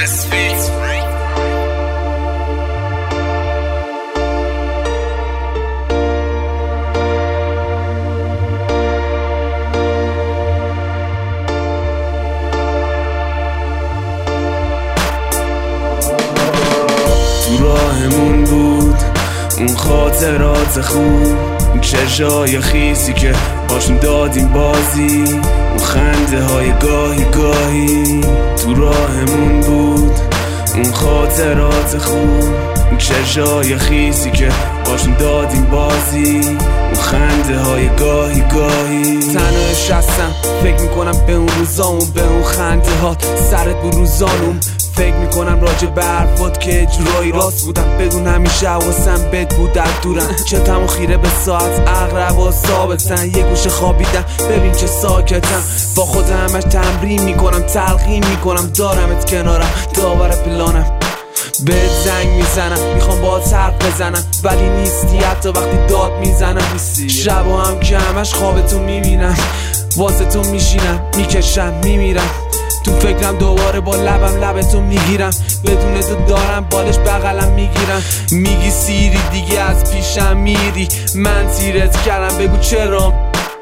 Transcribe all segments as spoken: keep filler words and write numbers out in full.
Misfits. تو راهمون بود اون خاطرات خوب، اون چشای خیسی که باشون دادیم بازی، اون خنده های گاهی گاهی. تو راهمون بود اون خاطرات خوب، اون چشای خیسی که باشون دادیم بازی، اون خنده های گاهی گاهی. تنها نشستم فکر میکنم به اون روزامون، به اون خنده ها سرت بود روزانم. فکر میکنم راجع به حرفات که اجرایی راست بودم، بدون همیشه حواسم بد بود در دورم. چتم و خیره به ساعت اقرب و ثابتن، یه گوشه خوابیدم ببین که ساکتم. با خود همش تمرین میکنم، تلقین میکنم، دارمت کنارم، داور پلانم. بهت زنگ میزنم میخوام باهات حرف بزنم، ولی نیستی حتی وقتی داد میزنم. شب و هم که همش خوابتو میبینم، واسه تو میشینم میکشم میمیرم. تو فکرم دوباره با لبم لبتو میگیرم، بدون تو دارم بالش بغلم میگیرم. میگی سیری دیگه از پیشم میری، من تیرت کردم بگو چرا.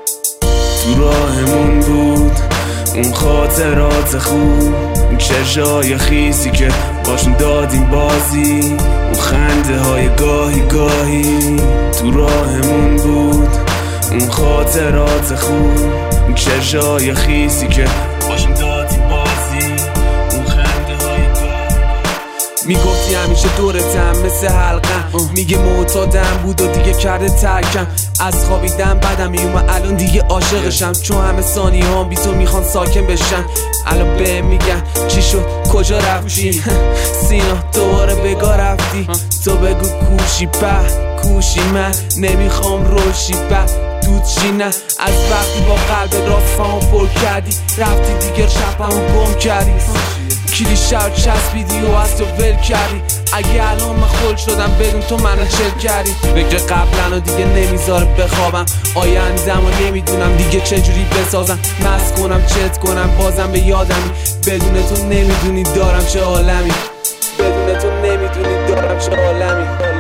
تو راهمون بود اون خاطرات خوب، اون چشای خیسی که باشون دادیم بازی، اون خنده های گاهی گاهی. تو راهمون بود اون خاطرات خوب، اون چشای خیسی که باشون دادیم بازی، اون خنده های گاهی. میگفتی همیشه دورتم مثل حلقم، میگه معتادم بود و دیگه کرده ترکم. از خوابیدم بدم میومد الان دیگه عاشقشم، چون همه ثانیه هم بی تو میخوان ساکن بشن. الان به میگن چی شد کجا رفتی سینا دوباره بگا رفتی. تو بگو کوشی په کوشی من نمیخوام روشی په دود چی نه. از وقتی با قلب راست فامو پر کردی رفتی دیگه شبمو گم کردی. کلی شب چسبیدی و از تو ول کردی. اگه الان من خل شدم بدون تو منو چل کردی. فکر قبلن و دیگه نمیذاره بخوابم، آیندم و نمیدونم دیگه چجوری بسازم. مست کنم چت کنم بازم به یادمی، بدون تو نمیدونی دارم چه عالمی، بدون تو نمیدونی دارم چه عالمی.